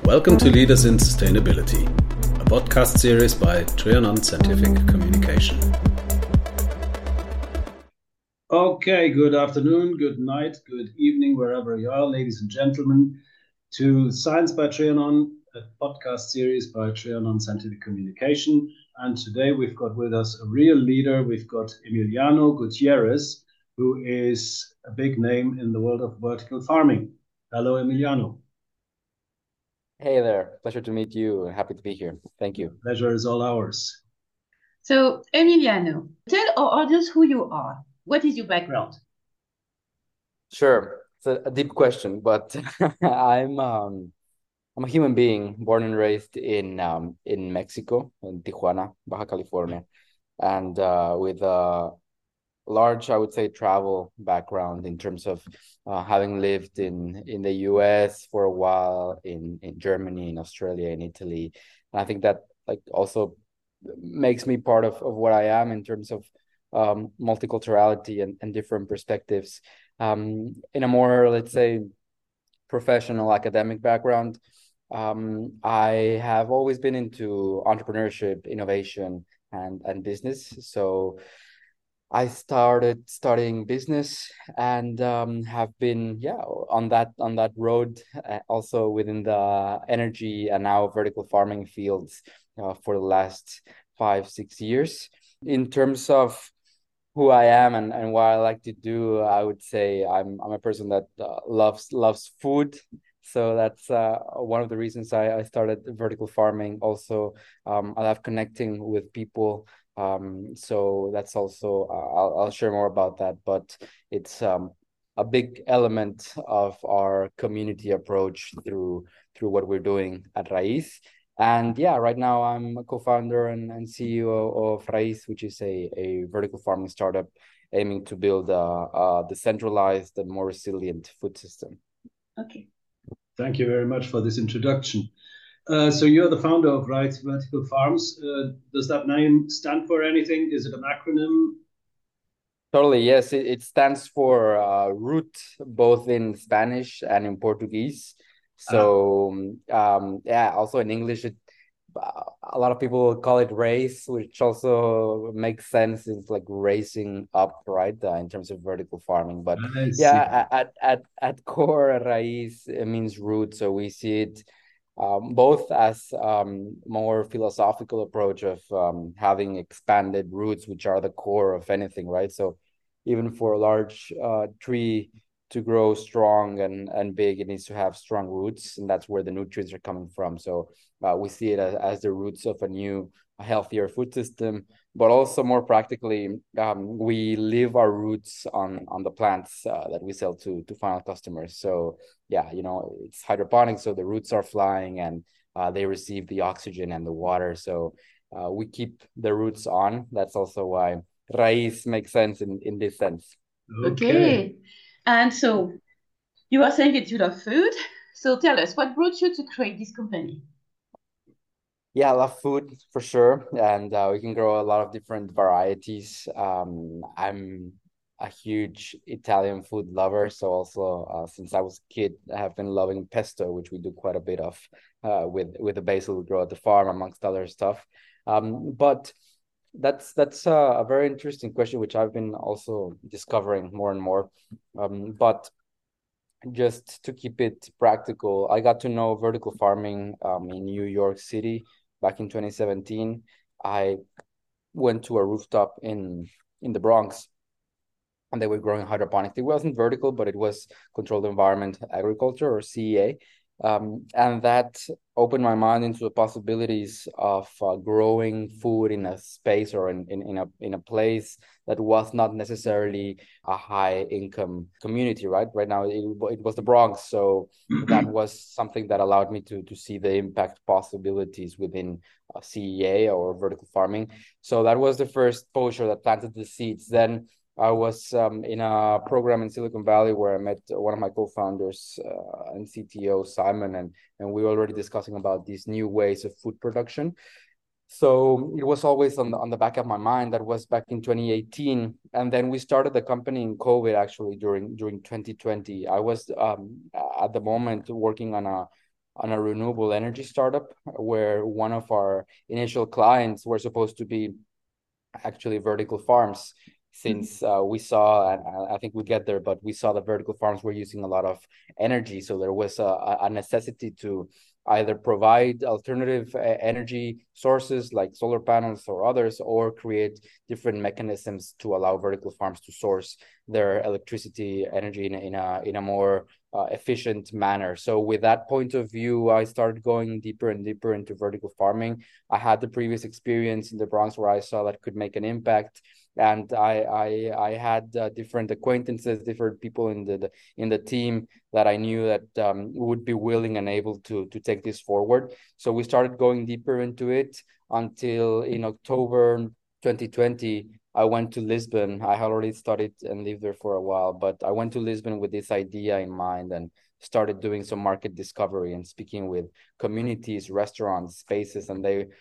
Welcome to Leaders in Sustainability, a podcast series by Trianon Scientific Communication. Okay, good afternoon, good night, good evening, wherever you are, ladies and gentlemen, to Science by Trianon, a podcast series by Trianon Scientific Communication. And today we've got with us a real leader. We've got Emiliano Gutierrez, who is a big name in the world of vertical farming. Hello, Emiliano. Hey there, pleasure to meet you. Happy to be here. Thank you. The pleasure is all ours. So, Emiliano, tell our audience who you are. What is your background? Sure, it's a deep question, but I'm a human being born and raised in Mexico, in Tijuana, Baja California, and with a large, I would say, travel background in terms of having lived in the US for a while, in Germany, in Australia, in Italy. And I think that also makes me part of what I am in terms of multiculturality and different perspectives. In a more, let's say, professional academic background, I have always been into entrepreneurship, innovation, and business. So I started studying business and have been on that road, also within the energy and now vertical farming fields for the last 5-6 years. In terms of who I am and what I like to do, I would say I'm a person that loves food. So that's one of the reasons I started vertical farming. Also, I love connecting with people. So that's also I'll share more about that, but it's a big element of our community approach through what we're doing at Raiz. And yeah, right now I'm a co-founder and CEO of Raiz, which is a vertical farming startup aiming to build a decentralized and more resilient food system. Okay. Thank you very much for this introduction. So you're the founder of Raiz Vertical Farms. Does that name stand for anything? Is it an acronym? Totally, yes. It stands for root, both in Spanish and in Portuguese. So also in English, a lot of people call it race, which also makes sense. It's like racing up, right, in terms of vertical farming. But at core, raíz, it means root. So we see it both as more philosophical approach of having expanded roots, which are the core of anything, right? So even for a large tree to grow strong and big, it needs to have strong roots, and that's where the nutrients are coming from. So we see it as the roots of a healthier food system, but also more practically, we leave our roots on the plants that we sell to final customers. So yeah, it's hydroponics, so the roots are flying and they receive the oxygen and the water. So we keep the roots on. That's also why Raiz makes sense in this sense. Okay. And so you are saying that you love food. So tell us, what brought you to create this company? Yeah, I love food for sure, and we can grow a lot of different varieties. I'm a huge Italian food lover, so also since I was a kid, I have been loving pesto, which we do quite a bit of with the basil we grow at the farm, amongst other stuff. But that's a very interesting question, which I've been also discovering more and more. But just to keep it practical, I got to know vertical farming in New York City back in 2017. I went to a rooftop in the Bronx, and they were growing hydroponics. It wasn't vertical, but it was controlled environment agriculture, or CEA. And that opened my mind into the possibilities of growing food in a space or in a place that was not necessarily a high income community, right? Right now, it was the Bronx. So that was something that allowed me to see the impact possibilities within CEA or vertical farming. So that was the first exposure that planted the seeds. Then I was in a program in Silicon Valley where I met one of my co-founders and CTO, Simon, and we were already discussing about these new ways of food production. So it was always on the back of my mind. That was back in 2018, and then we started the company in COVID. Actually, during 2020, I was at the moment working on on a renewable energy startup where one of our initial clients were supposed to be actually vertical farms, since we saw, and I think we get there, but we saw the vertical farms were using a lot of energy. So there was a necessity to either provide alternative energy sources like solar panels or others, or create different mechanisms to allow vertical farms to source their electricity energy in a more efficient manner. So with that point of view, I started going deeper and deeper into vertical farming. I had the previous experience in the Bronx where I saw that could make an impact, and I had different acquaintances, different people in the team that I knew that would be willing and able to take this forward. So we started going deeper into it until in October 2020. I went to Lisbon. I had already studied and lived there for a while, but I went to Lisbon with this idea in mind and started doing some market discovery and speaking with communities, restaurants, spaces, and they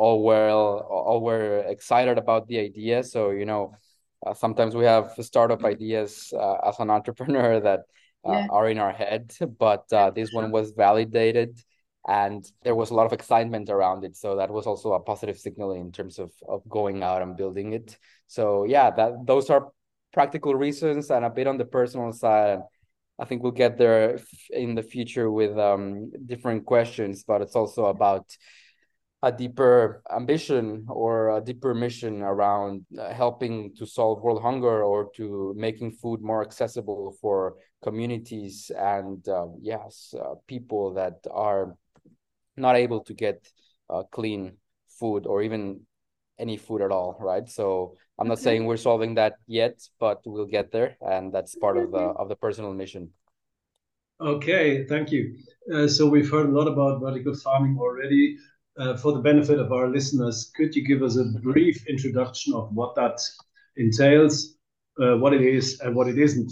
all were excited about the idea. So sometimes we have startup ideas as an entrepreneur that are in our head, but this one was validated and there was a lot of excitement around it. So that was also a positive signal in terms of going out and building it. So yeah, those are practical reasons, and a bit on the personal side. I think we'll get there in the future with different questions, but it's also about a deeper ambition or a deeper mission around helping to solve world hunger or to making food more accessible for communities and people that are not able to get clean food or even any food at all, right? So I'm not saying we're solving that yet, but we'll get there, and that's part of the personal mission. Okay, thank you. So we've heard a lot about vertical farming already. For the benefit of our listeners, could you give us a brief introduction of what that entails, what it is and what it isn't?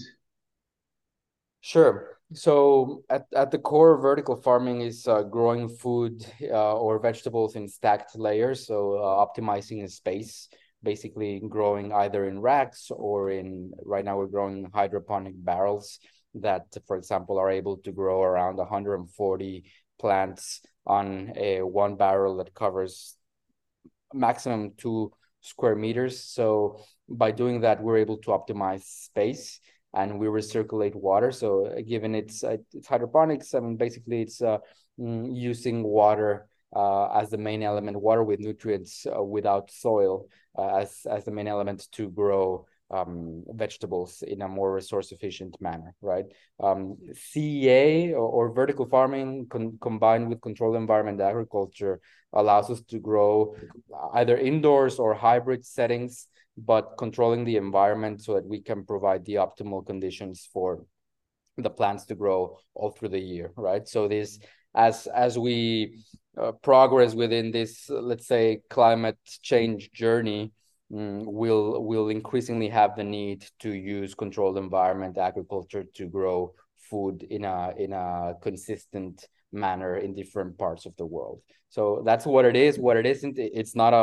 Sure. So at the core, vertical farming is growing food or vegetables in stacked layers. So optimizing the space, basically growing either in racks or right now we're growing hydroponic barrels that, for example, are able to grow around 140 plants on a one barrel that covers maximum 2 square meters. So by doing that, we're able to optimize space and we recirculate water. So given it's hydroponics, I mean, basically it's using water as the main element, water with nutrients without soil as the main element to grow vegetables in a more resource efficient manner, right? CEA or vertical farming combined with controlled environment agriculture allows us to grow either indoors or hybrid settings, but controlling the environment so that we can provide the optimal conditions for the plants to grow all through the year, right? So this, as we progress within this, let's say, climate change journey, we'll increasingly have the need to use controlled environment agriculture to grow food in a consistent manner in different parts of the world. So that's what it is. What it isn't, it's not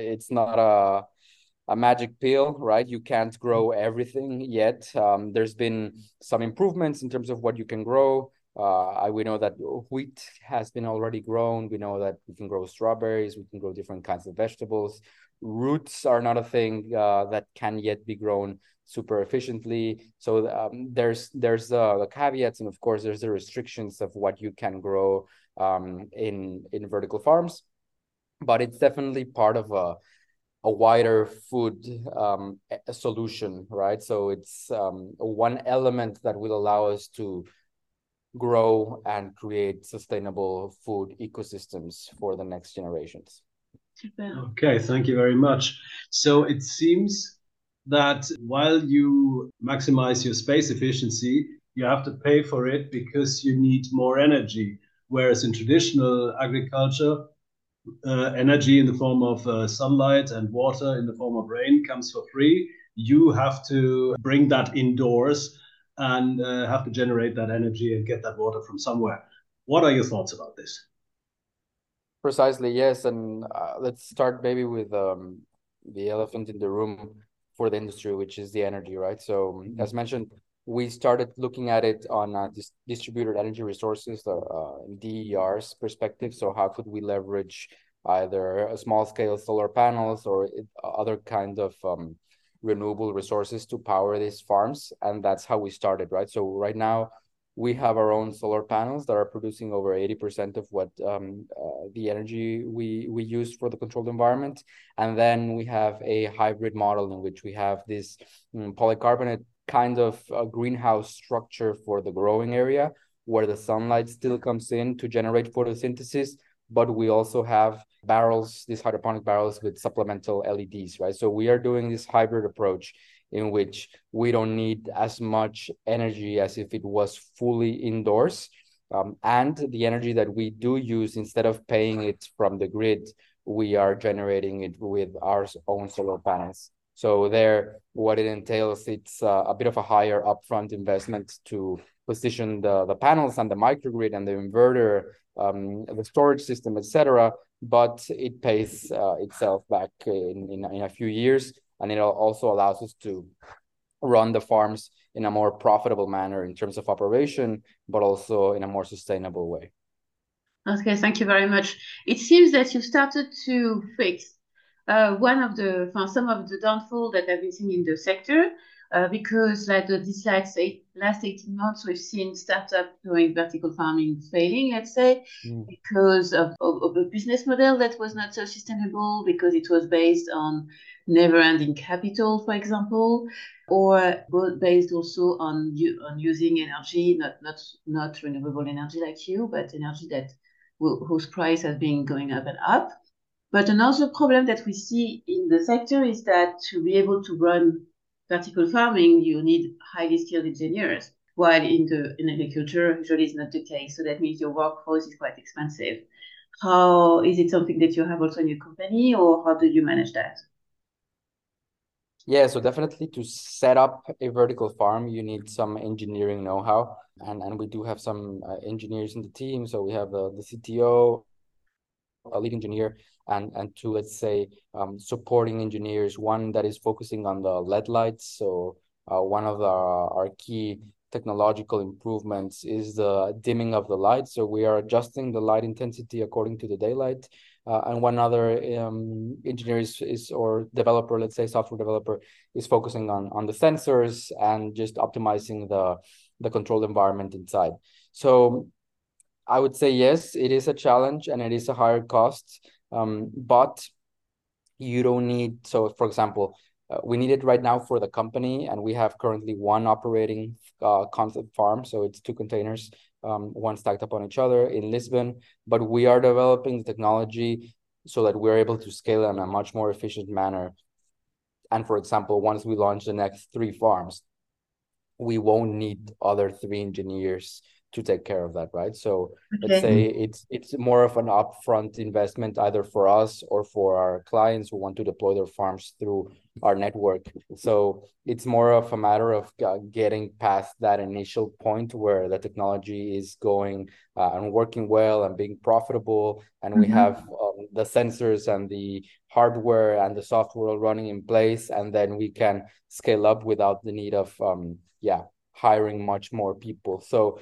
a magic pill, right? You can't grow everything yet. There's been some improvements in terms of what you can grow. We know that wheat has been already grown. We know that we can grow strawberries. We can grow different kinds of vegetables. Roots are not a thing that can yet be grown super efficiently. So there's the caveats, and of course there's the restrictions of what you can grow in vertical farms. But it's definitely part of a wider food solution, right? So it's one element that will allow us to grow and create sustainable food ecosystems for the next generations. Okay, thank you very much. So it seems that while you maximize your space efficiency, you have to pay for it because you need more energy. Whereas in traditional agriculture, energy in the form of sunlight and water in the form of rain comes for free. You have to bring that indoors and have to generate that energy and get that water from somewhere. What are your thoughts about this? Precisely, yes. And let's start maybe with the elephant in the room for the industry, which is the energy, right? So as mentioned, we started looking at it on distributed energy resources, DER's perspective. So how could we leverage either small scale solar panels or other kinds of renewable resources to power these farms? And that's how we started, right? So right now we have our own solar panels that are producing over 80% of what the energy we use for the controlled environment. And then we have a hybrid model in which we have this polycarbonate kind of a greenhouse structure for the growing area, where the sunlight still comes in to generate photosynthesis, but we also have barrels, these hydroponic barrels with supplemental LEDs, right? So we are doing this hybrid approach in which we don't need as much energy as if it was fully indoors. And the energy that we do use, instead of paying it from the grid, we are generating it with our own solar panels. So there, what it entails, it's a bit of a higher upfront investment to position the panels and the microgrid and the inverter, the storage system, etc. But it pays itself back in a few years, and it also allows us to run the farms in a more profitable manner in terms of operation, but also in a more sustainable way. Okay, thank you very much. It seems that you started to fix some of the downfall that I've been seeing in the sector, because this last 18 months, we've seen startups doing vertical farming failing, let's say, because of a business model that was not so sustainable, because it was based on never-ending capital, for example, or based also on using energy, not renewable energy like you, but energy whose price has been going up and up. But another problem that we see in the sector is that to be able to run vertical farming, you need highly skilled engineers, while in agriculture, usually is not the case. So that means your workforce is quite expensive. How is it something that you have also in your company, or how do you manage that? Yeah, so definitely to set up a vertical farm, you need some engineering know-how, and we do have some engineers in the team. So we have the CTO, a lead engineer, and two, let's say, supporting engineers. One that is focusing on the LED lights. So one of our key technological improvements is the dimming of the light. So we are adjusting the light intensity according to the daylight. And one other engineer or developer, let's say software developer, is focusing on the sensors and just optimizing the controlled environment inside. So I would say yes, it is a challenge and it is a higher cost, but you don't need. So, for example, we need it right now for the company, and we have currently one operating concept farm. So it's 2 containers, one stacked up on each other in Lisbon. But we are developing the technology so that we're able to scale in a much more efficient manner. And for example, once we launch the next 3 farms, we won't need other 3 engineers to take care of that, right? So let's say it's more of an upfront investment either for us or for our clients who want to deploy their farms through our network. So it's more of a matter of getting past that initial point where the technology is going and working well and being profitable, and we have the sensors and the hardware and the software running in place, and then we can scale up without the need of hiring much more people. So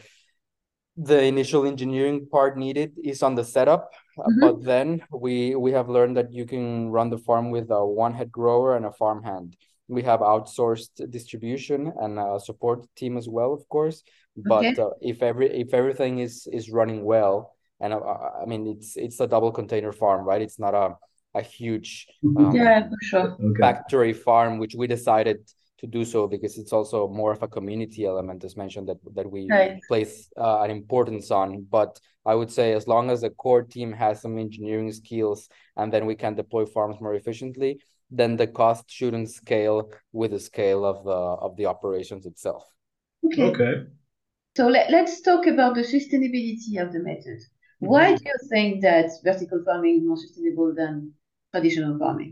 the initial engineering part needed is on the setup, but then we have learned that you can run the farm with a 1 head grower and a farm hand. We have outsourced distribution and a support team as well, of course. But if everything is running well, and I mean it's a double container farm, right? It's not a huge for sure. factory farm, which we decided to do so because it's also more of a community element, as mentioned, that we place an importance on. But I would say as long as the core team has some engineering skills, and then we can deploy farms more efficiently, then the cost shouldn't scale with the scale of the operations itself. Okay. So let's talk about the sustainability of the method. Why do you think that vertical farming is more sustainable than traditional farming?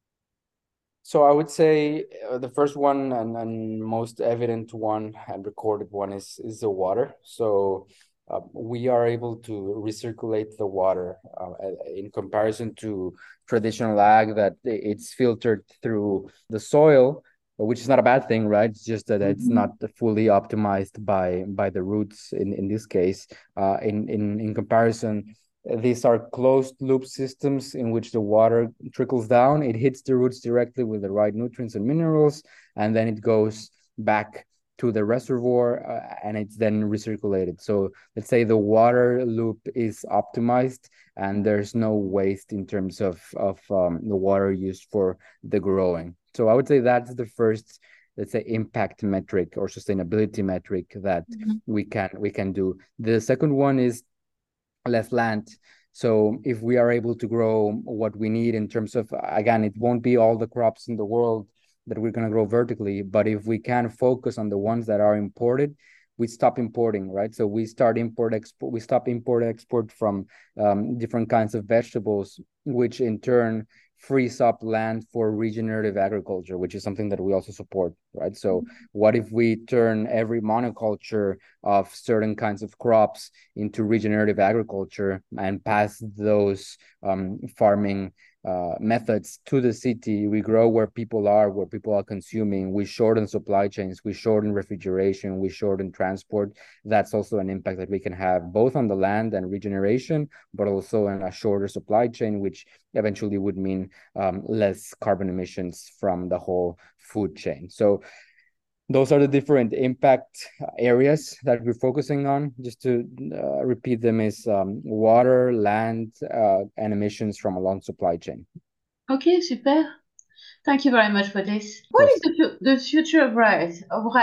So I would say the first one and most evident one and recorded one is the water. So we are able to recirculate the water in comparison to traditional ag that it's filtered through the soil. which is not a bad thing, right? It's just that it's not fully optimized by the roots in this case. In comparison, these are closed loop systems in which the water trickles down. It hits the roots directly with the right nutrients and minerals, and then it goes back to the reservoir and it's then recirculated. So let's say the water loop is optimized and there's no waste in terms of the water used for the growing. So I would say that's the first, let's say, impact metric or sustainability metric that we can do. The second one is less land. So if we are able to grow what we need in terms of, again, it won't be all the crops in the world that we're going to grow vertically, but if we can focus on the ones that are imported, we stop importing, right? So we stop import export from different kinds of vegetables, which in turn frees up land for regenerative agriculture, which is something that we also support, right? So what if we turn every monoculture of certain kinds of crops into regenerative agriculture and pass those farming methods to the city? We grow where people are consuming. We shorten supply chains, we shorten refrigeration, we shorten transport. That's also an impact that we can have both on the land and regeneration, but also in a shorter supply chain, which eventually would mean less carbon emissions from the whole food chain. So those are the different impact areas that we're focusing on. Just to repeat them, is water, land, and emissions from a long supply chain. Okay, super. Thank you very much for this. What is the future of rice?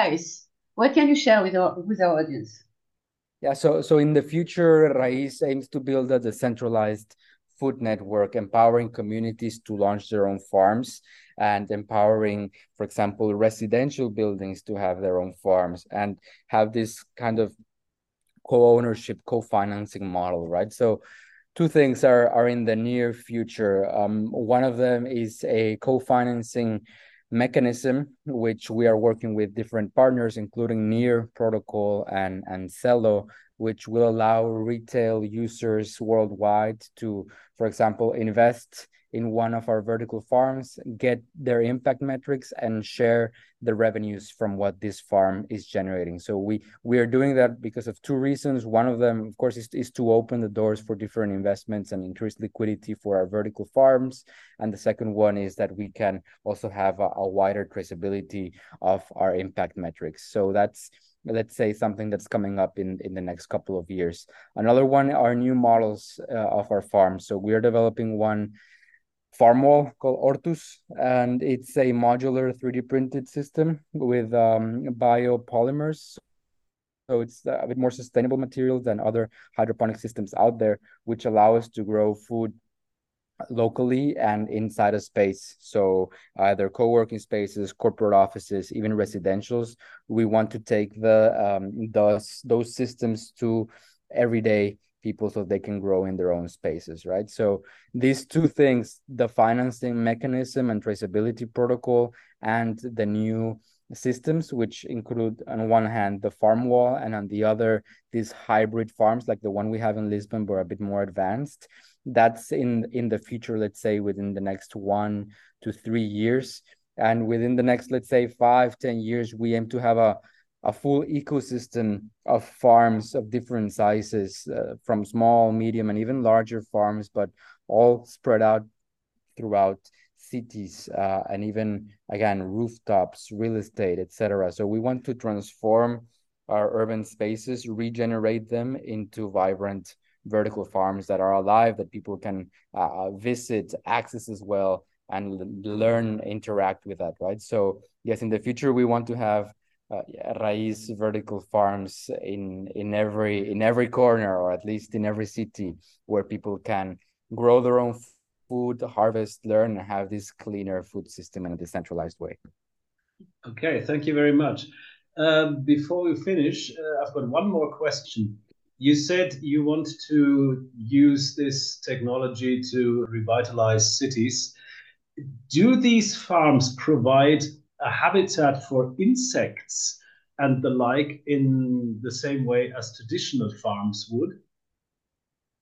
What can you share with our audience? Yeah, so in the future, Raiz aims to build a decentralized food network, empowering communities to launch their own farms and empowering, for example, residential buildings to have their own farms and have this kind of co-ownership, co-financing model, right? So two things are in the near future. One of them is a co-financing mechanism, which we are working with different partners, including Near Protocol and Cello, which will allow retail users worldwide to, for example, invest in one of our vertical farms, get their impact metrics, and share the revenues from what this farm is generating. So we are doing that because of two reasons. One of them, of course, is to open the doors for different investments and increase liquidity for our vertical farms. And the second one is that we can also have a wider traceability of our impact metrics. So that's, let's say, something that's coming up in the next couple of years. Another one are new models of our farms. So we are developing one farm wall called Ortus, and it's a modular 3D printed system with biopolymers. So it's a bit more sustainable materials than other hydroponic systems out there, which allow us to grow food locally and inside a space. So either co-working spaces, corporate offices, even residentials. We want to take those systems to everyday people so they can grow in their own spaces, right? So these two things, the financing mechanism and traceability protocol, and the new systems, which include on one hand the farm wall and on the other these hybrid farms like the one we have in Lisbon, but a bit more advanced. That's in the future, let's say within the next 1 to 3 years. And within the next, let's say 5-10 years, we aim to have a full ecosystem of farms of different sizes, from small, medium, and even larger farms, but all spread out throughout cities, and even, again, rooftops, real estate, etc. So we want to transform our urban spaces, regenerate them into vibrant vertical farms that are alive, that people can visit, access as well, and learn, interact with that, right? So yes, in the future, we want to have Raiz vertical farms in every corner, or at least in every city, where people can grow their own food, harvest, learn, and have this cleaner food system in a decentralized way. Okay, thank you very much. Before we finish, I've got one more question. You said you want to use this technology to revitalize cities. Do these farms provide a habitat for insects and the like in the same way as traditional farms would?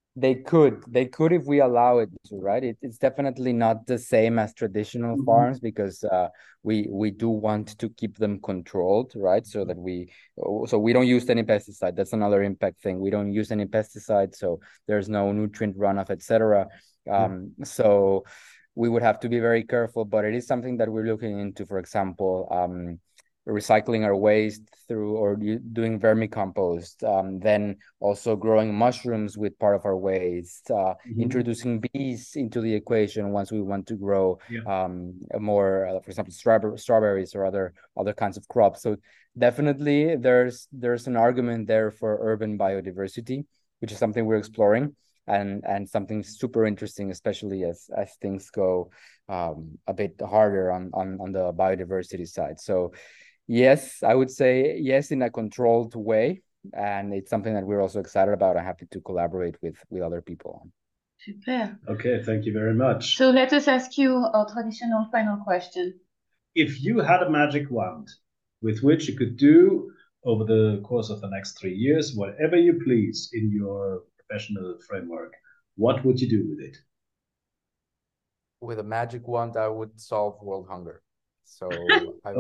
They could if we allow it to, right? It's definitely not the same as traditional farms because we do want to keep them controlled, right? So that we don't use any pesticide. That's another impact thing. We don't use any pesticide, so there's no nutrient runoff, etc. So we would have to be very careful, but it is something that we're looking into. For example, recycling our waste through or doing vermicompost, then also growing mushrooms with part of our waste, introducing bees into the equation once we want to grow more, for example, strawberries or other kinds of crops. So definitely there's an argument there for urban biodiversity, which is something we're exploring and something super interesting, especially as things go a bit harder on the biodiversity side. So yes, I would say yes in a controlled way, and it's something that we're also excited about and happy to collaborate with other people on. Super. Okay, thank you very much. So let us ask you our traditional final question. If you had a magic wand with which you could do over the course of the next 3 years whatever you please in your professional framework, what would you do with it? With a magic wand, I would solve world hunger. So I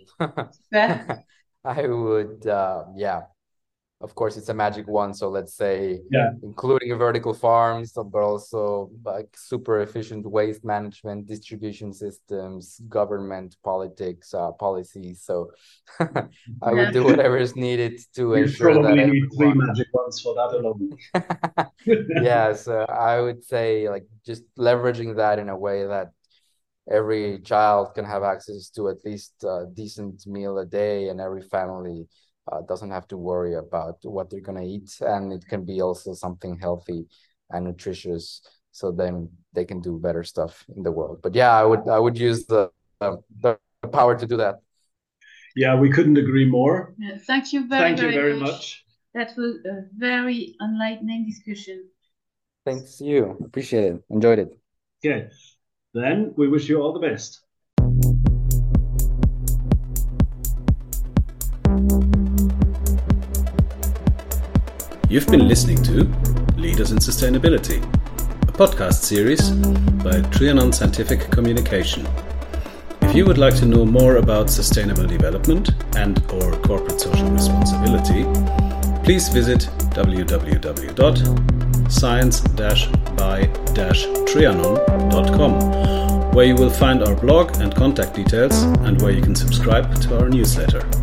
would, of course it's a magic wand. So let's say, including vertical farms, but also like super efficient waste management, distribution systems, government politics, policies. So I would do whatever is needed to ensure that probably need 3 magic wands for that alone. Yeah, so I would say like just leveraging that in a way that every child can have access to at least a decent meal a day, and every family doesn't have to worry about what they're going to eat, and it can be also something healthy and nutritious, so then they can do better stuff in the world. But yeah, I would use the power to do that. Yeah, we couldn't agree more. Yeah, thank you very much. That was a very enlightening discussion. Thanks to you. Appreciate it. Enjoyed it. Okay. Then we wish you all the best. You've been listening to Leaders in Sustainability, a podcast series by Trianon Scientific Communication. If you would like to know more about sustainable development and/or corporate social responsibility, please visit www.science-by-trianon.com, where you will find our blog and contact details and where you can subscribe to our newsletter.